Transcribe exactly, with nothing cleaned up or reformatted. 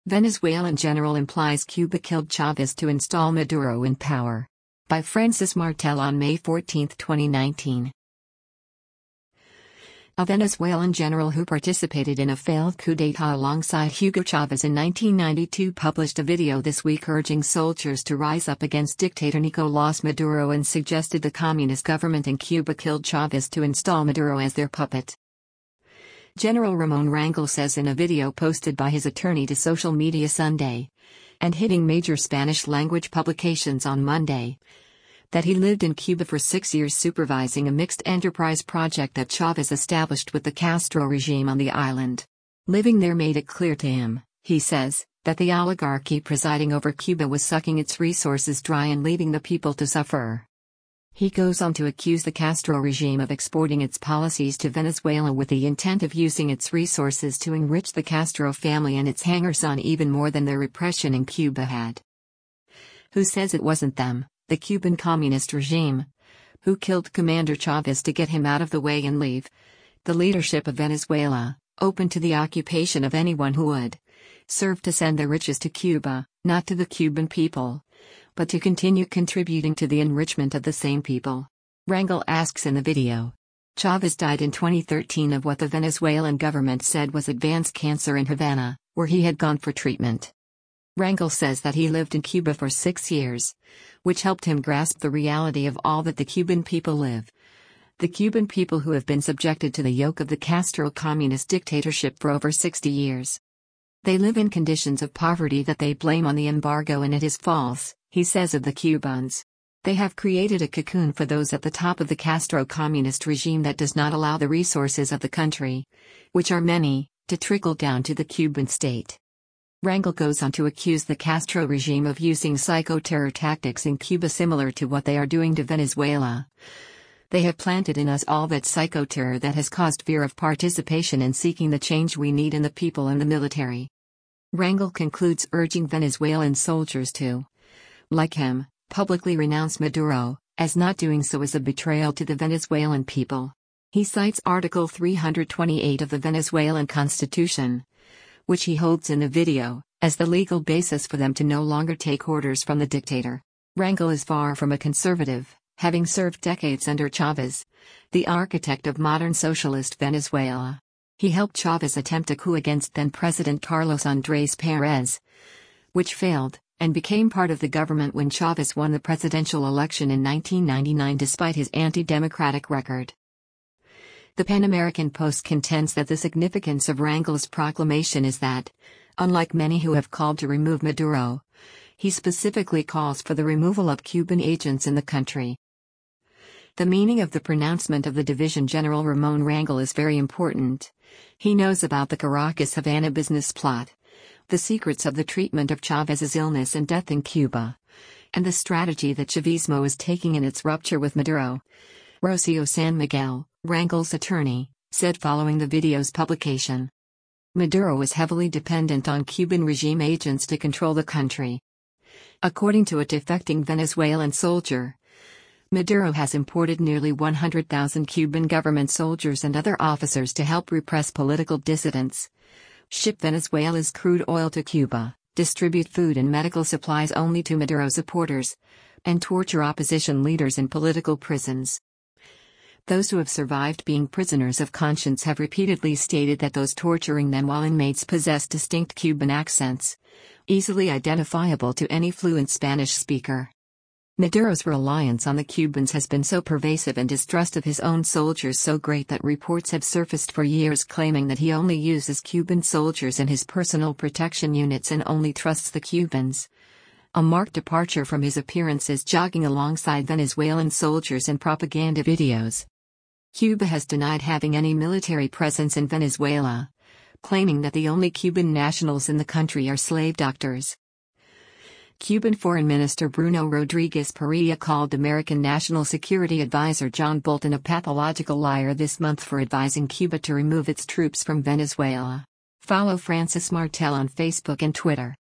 Venezuelan general implies Cuba killed Chavez to install Maduro in power. By Francis Martel on May fourteenth, twenty nineteen. A Venezuelan general who participated in a failed coup d'état alongside Hugo Chavez in nineteen ninety-two published a video this week urging soldiers to rise up against dictator Nicolás Maduro and suggested the communist government in Cuba killed Chavez to install Maduro as their puppet. General Ramon Rangel says in a video posted by his attorney to social media Sunday, and hitting major Spanish-language publications on Monday, that he lived in Cuba for six years supervising a mixed enterprise project that Chavez established with the Castro regime on the island. Living there made it clear to him, he says, that the oligarchy presiding over Cuba was sucking its resources dry and leaving the people to suffer. He goes on to accuse the Castro regime of exporting its policies to Venezuela with the intent of using its resources to enrich the Castro family and its hangers-on even more than their repression in Cuba had. Who says it wasn't them, the Cuban communist regime, who killed Commander Chavez to get him out of the way and leave the leadership of Venezuela open to the occupation of anyone who would serve to send the riches to Cuba, not to the Cuban people, but to continue contributing to the enrichment of the same people? Rangel asks in the video. Chavez died in twenty thirteen of what the Venezuelan government said was advanced cancer in Havana, where he had gone for treatment. Rangel says that he lived in Cuba for six years, which helped him grasp the reality of all that the Cuban people live. The Cuban people who have been subjected to the yoke of the Castro communist dictatorship for over sixty years. They live in conditions of poverty that they blame on the embargo, and it is false, he says of the Cubans. They have created a cocoon for those at the top of the Castro communist regime that does not allow the resources of the country, which are many, to trickle down to the Cuban state. Rangel goes on to accuse the Castro regime of using psychoterror tactics in Cuba similar to what they are doing to Venezuela. They have planted in us all that psychoterror that has caused fear of participation in seeking the change we need in the people and the military. Rangel concludes urging Venezuelan soldiers to, like him, publicly renounce Maduro, as not doing so is a betrayal to the Venezuelan people. He cites Article three hundred twenty-eight of the Venezuelan Constitution, which he holds in the video, as the legal basis for them to no longer take orders from the dictator. Rangel is far from a conservative, having served decades under Chavez, the architect of modern socialist Venezuela. He helped Chavez attempt a coup against then-President Carlos Andrés Pérez, which failed, and became part of the government when Chavez won the presidential election in nineteen ninety-nine despite his anti-democratic record. The Pan American Post contends that the significance of Rangel's proclamation is that, unlike many who have called to remove Maduro, he specifically calls for the removal of Cuban agents in the country. The meaning of the pronouncement of the Division General Ramon Rangel is very important. He knows about the Caracas-Havana business plot, the secrets of the treatment of Chavez's illness and death in Cuba, and the strategy that Chavismo is taking in its rupture with Maduro. Rocio San Miguel, Rangel's attorney, said following the video's publication. Maduro is heavily dependent on Cuban regime agents to control the country. According to a defecting Venezuelan soldier, Maduro has imported nearly one hundred thousand Cuban government soldiers and other officers to help repress political dissidents, ship Venezuela's crude oil to Cuba, distribute food and medical supplies only to Maduro supporters, and torture opposition leaders in political prisons. Those who have survived being prisoners of conscience have repeatedly stated that those torturing them while inmates possess distinct Cuban accents, easily identifiable to any fluent Spanish speaker. Maduro's reliance on the Cubans has been so pervasive and distrust of his own soldiers so great that reports have surfaced for years claiming that he only uses Cuban soldiers in his personal protection units and only trusts the Cubans. A marked departure from his appearances jogging alongside Venezuelan soldiers in propaganda videos. Cuba has denied having any military presence in Venezuela, claiming that the only Cuban nationals in the country are slave doctors. Cuban Foreign Minister Bruno Rodriguez Parilla called American National Security Advisor John Bolton a pathological liar this month for advising Cuba to remove its troops from Venezuela. Follow Francis Martel on Facebook and Twitter.